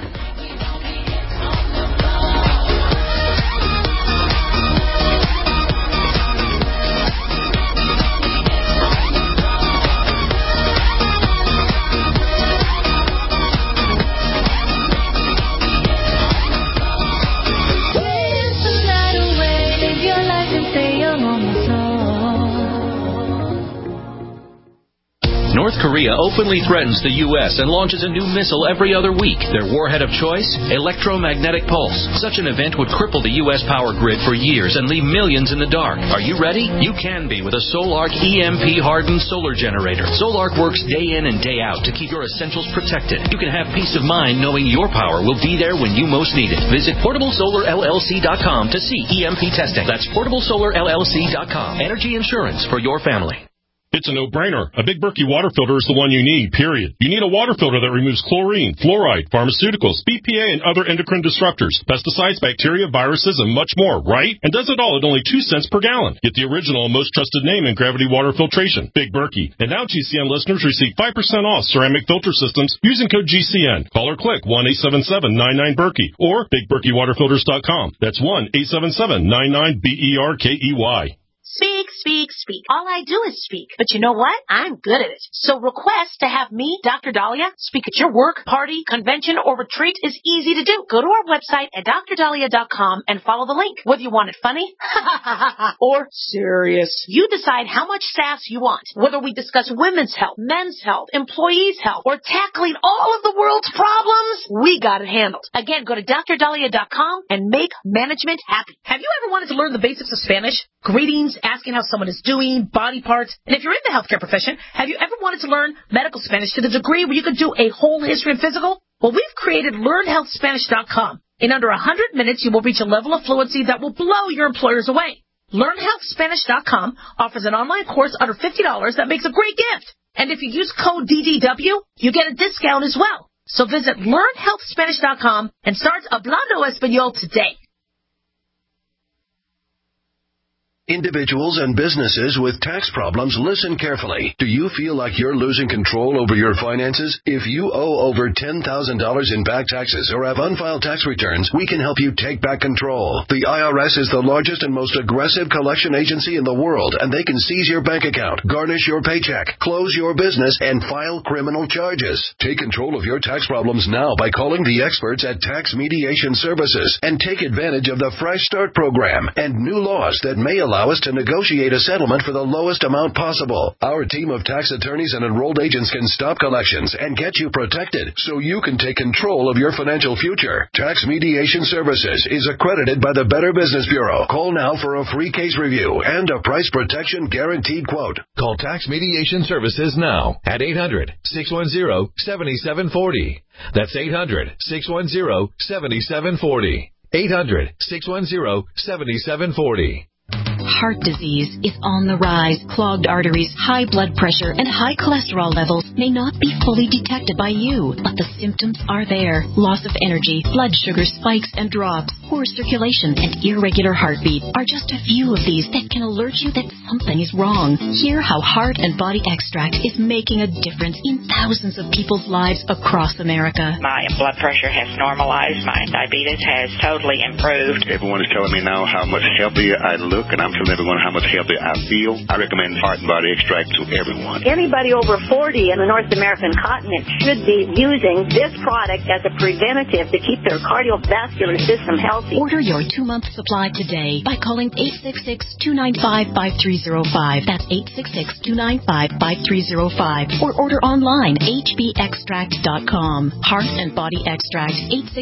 North Korea openly threatens the U.S. and launches a new missile every other week. Their warhead of choice? Electromagnetic pulse. Such an event would cripple the U.S. power grid for years and leave millions in the dark. Are you ready? You can be with a Solark EMP-hardened solar generator. Solark works day in and day out to keep your essentials protected. You can have peace of mind knowing your power will be there when you most need it. Visit PortableSolarLLC.com to see EMP testing. That's PortableSolarLLC.com. Energy insurance for your family. It's a no-brainer. A Big Berkey water filter is the one you need, period. You need a water filter that removes chlorine, fluoride, pharmaceuticals, BPA, and other endocrine disruptors, pesticides, bacteria, viruses, and much more, right? And does it all at only 2 cents per gallon. Get the original and most trusted name in gravity water filtration, Big Berkey. And now GCN listeners receive 5% off ceramic filter systems using code GCN. Call or click 1-877-99-BERKEY or BigBerkeyWaterFilters.com. That's 1-877-99-BERKEY. Speak, speak, speak. All I do is speak. But you know what? I'm good at it. So request to have me, Dr. Dahlia, speak at your work, party, convention, or retreat is easy to do. Go to our website at drdahlia.com and follow the link. Whether you want it funny or serious, you decide how much sass you want. Whether we discuss women's health, men's health, employees' health, or tackling all of the world's problems, we got it handled. Again, go to drdahlia.com and make management happy. Have you ever wanted to learn the basics of Spanish? Greetings, asking how someone is doing, body parts. And if you're in the healthcare profession, have you ever wanted to learn medical Spanish to the degree where you could do a whole history and physical? Well, we've created LearnHealthSpanish.com. In under 100 minutes, you will reach a level of fluency that will blow your employers away. LearnHealthSpanish.com offers an online course under $50 that makes a great gift. And if you use code DDW, you get a discount as well. So visit LearnHealthSpanish.com and start Hablando Español today. Individuals and businesses with tax problems, listen carefully. Do you feel like you're losing control over your finances? If you owe over $10,000 in back taxes or have unfiled tax returns, we can help you take back control. The IRS is the largest and most aggressive collection agency in the world, and they can seize your bank account, garnish your paycheck, close your business, and file criminal charges. Take control of your tax problems now by calling the experts at Tax Mediation Services and take advantage of the Fresh Start program and new laws that may allow us to negotiate a settlement for the lowest amount possible. Our team of tax attorneys and enrolled agents can stop collections and get you protected so you can take control of your financial future. Tax Mediation Services is accredited by the Better Business Bureau. Call now for a free case review and a price protection guaranteed quote. Call Tax Mediation Services now at 800-610-7740. That's 800-610-7740. 800-610-7740. Heart disease is on the rise. Clogged arteries, high blood pressure, and high cholesterol levels may not be fully detected by you, but the symptoms are there. Loss of energy, blood sugar spikes and drops, poor circulation, and irregular heartbeat are just a few of these that can alert you that something is wrong. Hear how Heart and Body Extract is making a difference in thousands of people's lives across America. My blood pressure has normalized. My diabetes has totally improved. Everyone is telling me now how much healthier I look, and I'm telling everyone how much healthier I feel. I recommend Heart and Body Extract to everyone. Anybody over 40 in the North American continent should be using this product as a preventative to keep their cardiovascular system healthy. Order your 2-month supply today by calling 866-295-5305. That's 866-295-5305. Or order online, hbextract.com. Heart and Body Extract,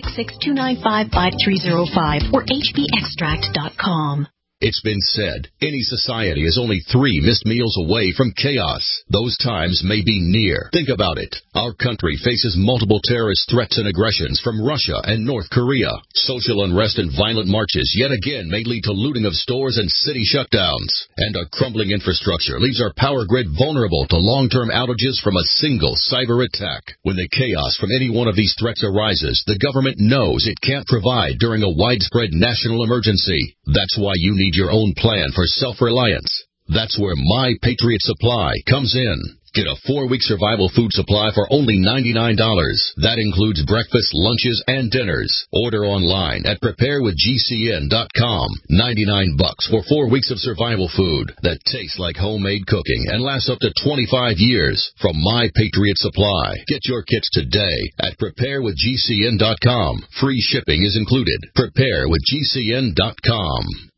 866-295-5305 or hbextract.com. It's been said, any society is only 3 missed meals away from chaos. Those times may be near. Think about it. Our country faces multiple terrorist threats and aggressions from Russia and North Korea. Social unrest and violent marches yet again may lead to looting of stores and city shutdowns. And a crumbling infrastructure leaves our power grid vulnerable to long-term outages from a single cyber attack. When the chaos from any one of these threats arises, the government knows it can't provide during a widespread national emergency. That's why you need your own plan for self-reliance. That's where My Patriot Supply comes in. Get a 4-week survival food supply for only $99. That includes breakfast, lunches, and dinners. Order online at preparewithgcn.com. $99 for 4 weeks of survival food that tastes like homemade cooking and lasts up to 25 years from My Patriot Supply. Get your kits today at preparewithgcn.com. Free shipping is included. Preparewithgcn.com.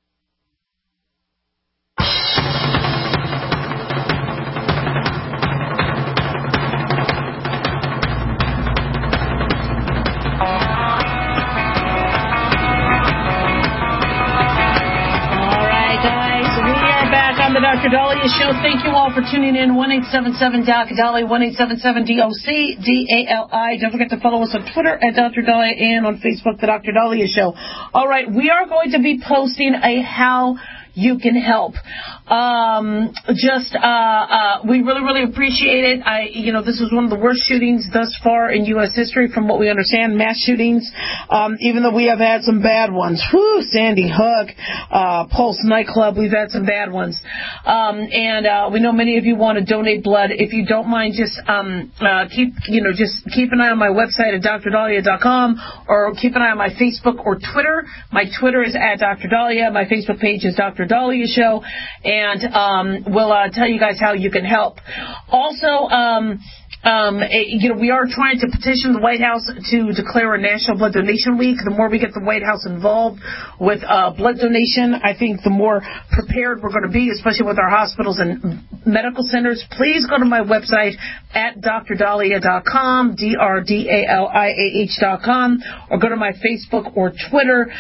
The Dr. Dahlia Show. Thank you all for tuning in. 1-877-DOC-DALI, 1-877-DOC-DALI. Don't forget to follow us on Twitter at Dr. Dahlia and on Facebook, The Dr. Dahlia Show. All right, we are going to be posting a How You Can Help. We really appreciate it. This was one of the worst shootings thus far in U.S. history from what we understand, mass shootings, even though we have had some bad ones. Whew, Sandy Hook, Pulse nightclub, we've had some bad ones. And we know many of you want to donate blood. If you don't mind, just keep an eye on my website at drdahlia.com or keep an eye on my Facebook or Twitter. My Twitter is at Dr. Dahlia. My Facebook page is Dr. Dahlia Show, and we'll tell you guys how you can help. Also, we are trying to petition the White House to declare a National Blood Donation Week. The more we get the White House involved with blood donation, I think the more prepared we're going to be, especially with our hospitals and medical centers. Please go to my website at drdahlia.com, DRDALIAH.com, or go to my Facebook or Twitter.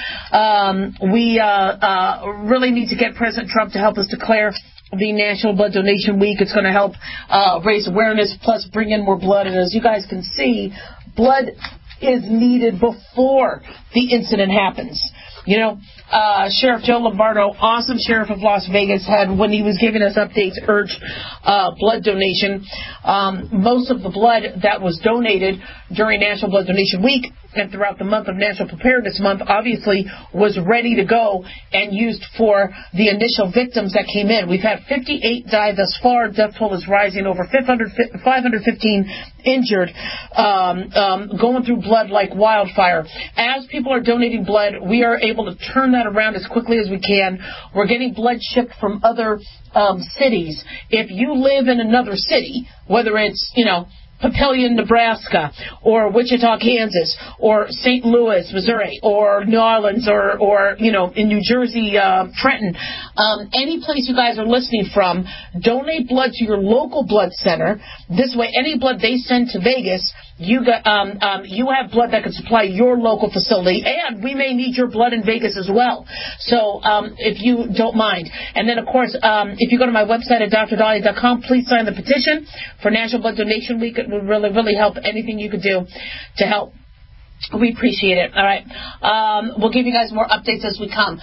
We really need to get President Trump to help us declare the National Blood Donation Week. It's going to help raise awareness, plus bring in more blood. And as you guys can see, blood is needed before the incident happens. Sheriff Joe Lombardo, awesome sheriff of Las Vegas, had, when he was giving us updates, urged blood donation. Most of the blood that was donated during National Blood Donation Week and throughout the month of National Preparedness Month obviously was ready to go and used for the initial victims that came in. We've had 58 die thus far. Death toll is rising, over 515 injured, going through blood like wildfire. As people are donating blood, we are able to turn that around as quickly as we can. We're getting blood shipped from other cities. If you live in another city, whether it's, Papillion, Nebraska, or Wichita, Kansas, or St. Louis, Missouri, or New Orleans, or in New Jersey, Trenton, any place you guys are listening from, donate blood to your local blood center. This way, any blood they send to Vegas, you have blood that can supply your local facility, and we may need your blood in Vegas as well. So if you don't mind. And then, of course, if you go to my website at drdahlia.com, please sign the petition for National Blood Donation Week. It would really, really help. Anything you could do to help, we appreciate it. All right. We'll give you guys more updates as we come.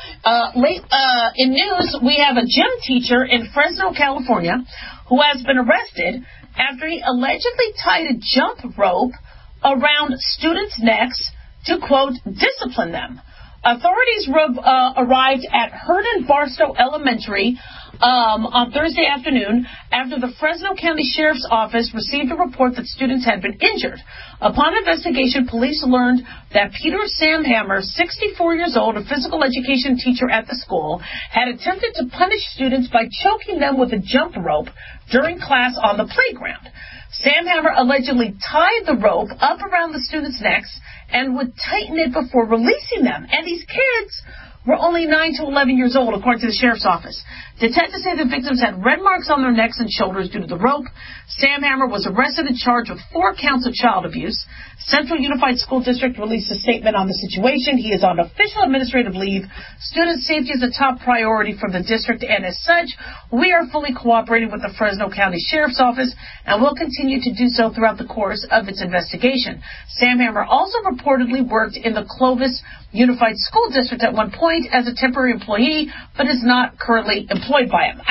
In news, we have a gym teacher in Fresno, California, who has been arrested after he allegedly tied a jump rope around students' necks to, quote, discipline them. Authorities arrived at Herndon Barstow Elementary on Thursday afternoon after the Fresno County Sheriff's Office received a report that students had been injured. Upon investigation, police learned that Peter Samhammer, 64 years old, a physical education teacher at the school, had attempted to punish students by choking them with a jump rope during class on the playground. Samhammer allegedly tied the rope up around the students' necks and would tighten it before releasing them. And these kids were only 9 to 11 years old, according to the sheriff's office. Detectives say the victims had red marks on their necks and shoulders due to the rope. Samhammer was arrested and charged with 4 counts of child abuse. Central Unified School District released a statement on the situation. He is on official administrative leave. Student safety is a top priority for the district, and as such, we are fully cooperating with the Fresno County Sheriff's Office and will continue to do so throughout the course of its investigation. Samhammer also reportedly worked in the Clovis Unified School District at one point as a temporary employee, but is not currently employed by him.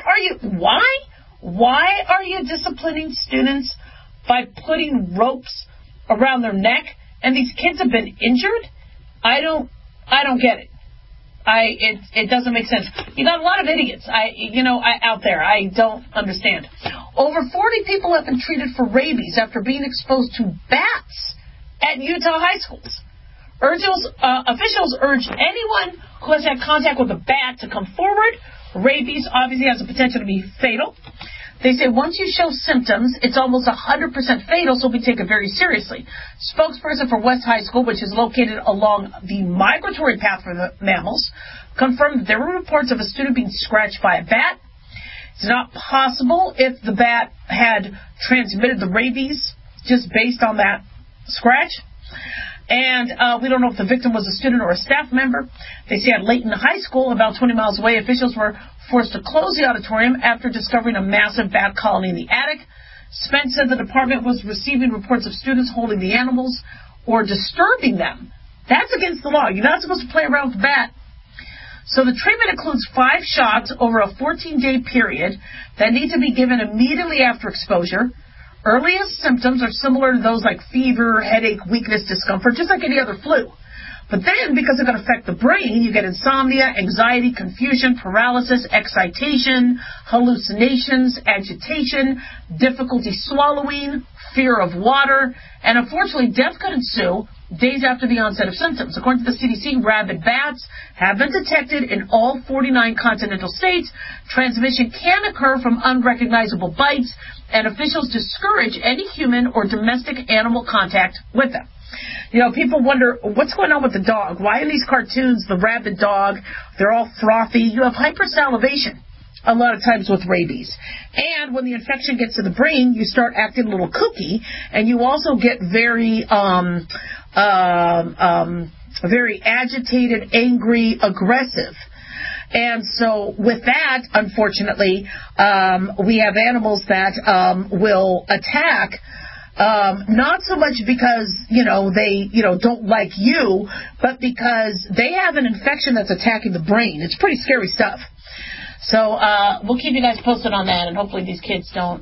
Why are you disciplining students by putting ropes around their neck? And these kids have been injured? I don't get it. It doesn't make sense. You got a lot of idiots out there. I don't understand. Over 40 people have been treated for rabies after being exposed to bats at Utah high schools. Officials urge anyone who has had contact with a bat to come forward. Rabies obviously has the potential to be fatal. They say once you show symptoms, it's almost 100% fatal, so we take it very seriously. Spokesperson for West High School, which is located along the migratory path for the mammals, confirmed that there were reports of a student being scratched by a bat. It's not possible if the bat had transmitted the rabies just based on that scratch. And we don't know if the victim was a student or a staff member. They say at Layton High School, about 20 miles away, officials were forced to close the auditorium after discovering a massive bat colony in the attic. Spence said the department was receiving reports of students holding the animals or disturbing them. That's against the law. You're not supposed to play around with the bat. So the treatment includes 5 shots over a 14-day period that need to be given immediately after exposure. Earliest symptoms are similar to those like fever, headache, weakness, discomfort, just like any other flu. But then, because it can affect the brain, you get insomnia, anxiety, confusion, paralysis, excitation, hallucinations, agitation, difficulty swallowing, fear of water, and unfortunately, death could ensue days after the onset of symptoms. According to the CDC, rabid bats have been detected in all 49 continental states. Transmission can occur from unrecognizable bites, and officials discourage any human or domestic animal contact with them. You know, people wonder, what's going on with the dog? Why in these cartoons, the rabid dog, they're all frothy? You have hypersalivation a lot of times with rabies. And when the infection gets to the brain, you start acting a little kooky, and you also get very agitated, angry, aggressive. And so with that, unfortunately, we have animals that will attack, not so much because, they, don't like you, but because they have an infection that's attacking the brain. It's pretty scary stuff. So we'll keep you guys posted on that, and hopefully these kids don't,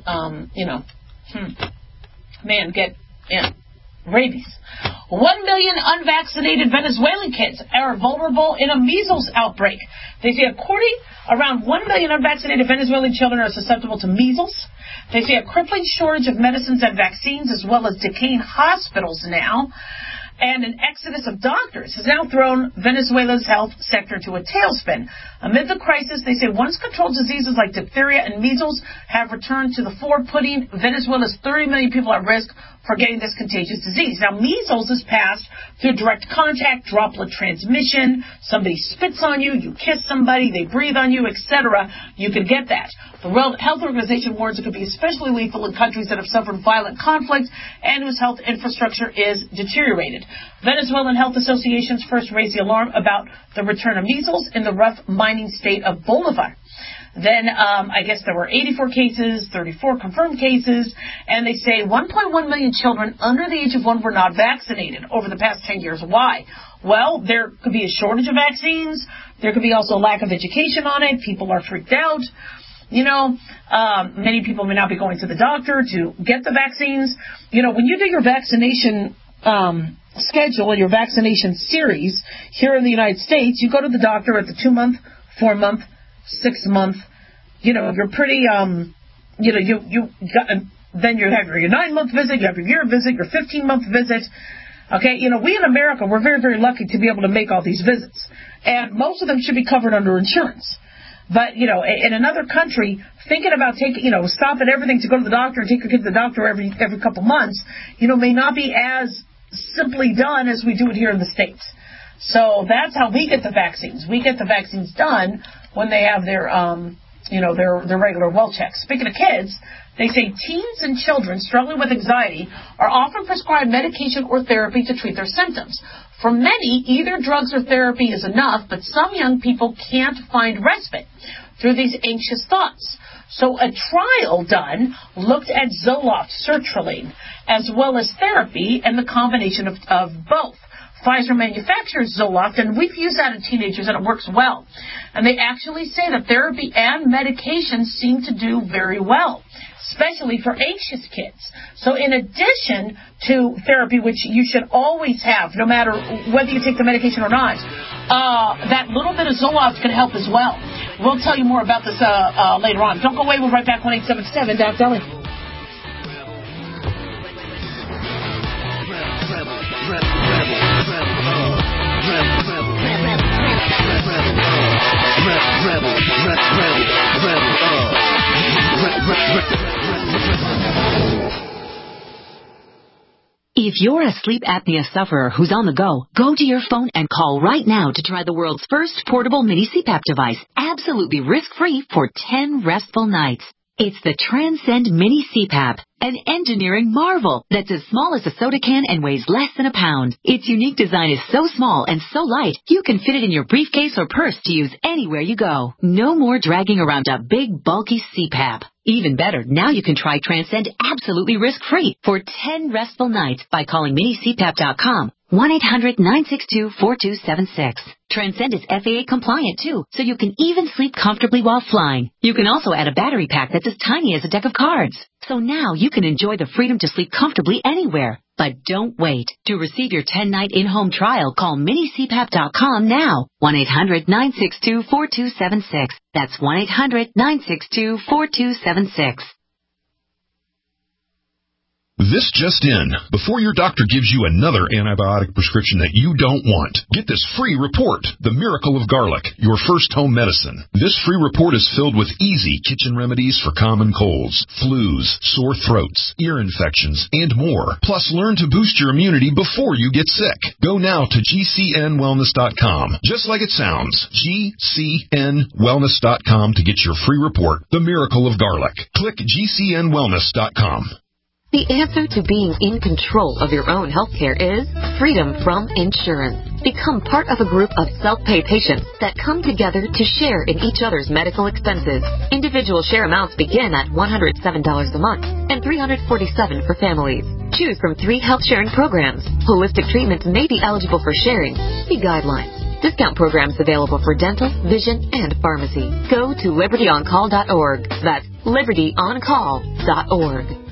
get rabies. 1 million unvaccinated Venezuelan kids are vulnerable in a measles outbreak. They say around 1 million unvaccinated Venezuelan children are susceptible to measles. They say a crippling shortage of medicines and vaccines, as well as decaying hospitals now, and an exodus of doctors has now thrown Venezuela's health sector to a tailspin. Amid the crisis, they say once controlled diseases like diphtheria and measles have returned to the fore, putting Venezuela's 30 million people at risk for getting this contagious disease. Now, measles is passed through direct contact, droplet transmission. Somebody spits on you, you kiss somebody, they breathe on you, etc. You could get that. The World Health Organization warns it could be especially lethal in countries that have suffered violent conflict and whose health infrastructure is deteriorated. Venezuelan health associations first raised the alarm about the return of measles in the rough mining state of Bolivar. Then I guess there were 84 cases, 34 confirmed cases, and they say 1.1 million children under the age of 1 were not vaccinated over the past 10 years. Why? Well, there could be a shortage of vaccines. There could be also a lack of education on it. People are freaked out. Many people may not be going to the doctor to get the vaccines. When you do your vaccination schedule, your vaccination series here in the United States, you go to the doctor at the 2-month, 4-month, 6-month, you're pretty, then you have your 9-month visit, you have your year visit, your 15-month visit. Okay, we in America, we're very, very lucky to be able to make all these visits. And most of them should be covered under insurance. But, in another country, thinking about stopping everything to go to the doctor and take your kid to the doctor every couple months, may not be as simply done as we do it here in the States. So that's how we get the vaccines. We get the vaccines done when they have their regular well checks. Speaking of kids, they say teens and children struggling with anxiety are often prescribed medication or therapy to treat their symptoms. For many, either drugs or therapy is enough, but some young people can't find respite through these anxious thoughts. So a trial done looked at Zoloft, sertraline, as well as therapy and the combination of both. Pfizer manufactures Zoloft, and we've used that in teenagers, and it works well. And they actually say that therapy and medication seem to do very well, especially for anxious kids. So in addition to therapy, which you should always have, no matter whether you take the medication or not, that little bit of Zoloft can help as well. We'll tell you more about this later on. Don't go away. We'll be right back. 1-877 Doc Deli. If you're a sleep apnea sufferer who's on the go to your phone and call right now to try the world's first portable mini CPAP device, absolutely risk-free for 10 restful nights. It's the Transcend Mini CPAP, an engineering marvel that's as small as a soda can and weighs less than a pound. Its unique design is so small and so light, you can fit it in your briefcase or purse to use anywhere you go. No more dragging around a big, bulky CPAP. Even better, now you can try Transcend absolutely risk-free for 10 restful nights by calling minicpap.com. 1-800-962-4276. Transcend is FAA compliant too, so you can even sleep comfortably while flying. You can also add a battery pack that's as tiny as a deck of cards. So now you can enjoy the freedom to sleep comfortably anywhere. But don't wait. To receive your 10-night in-home trial, call minicpap.com now. 1-800-962-4276. That's 1-800-962-4276. This just in. Before your doctor gives you another antibiotic prescription that you don't want, get this free report, The Miracle of Garlic, your first home medicine. This free report is filled with easy kitchen remedies for common colds, flus, sore throats, ear infections, and more. Plus, learn to boost your immunity before you get sick. Go now to GCNwellness.com. Just like it sounds, GCNwellness.com to get your free report, The Miracle of Garlic. Click GCNwellness.com. The answer to being in control of your own healthcare is freedom from insurance. Become part of a group of self-pay patients that come together to share in each other's medical expenses. Individual share amounts begin at $107 a month and $347 for families. Choose from 3 health sharing programs. Holistic treatments may be eligible for sharing. See guidelines. Discount programs available for dental, vision, and pharmacy. Go to libertyoncall.org. That's libertyoncall.org.